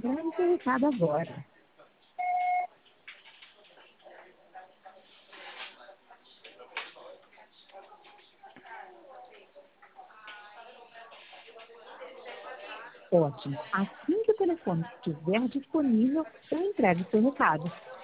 Grave seu recado agora. Ótimo. Assim que o telefone estiver disponível, eu entrego seu recado.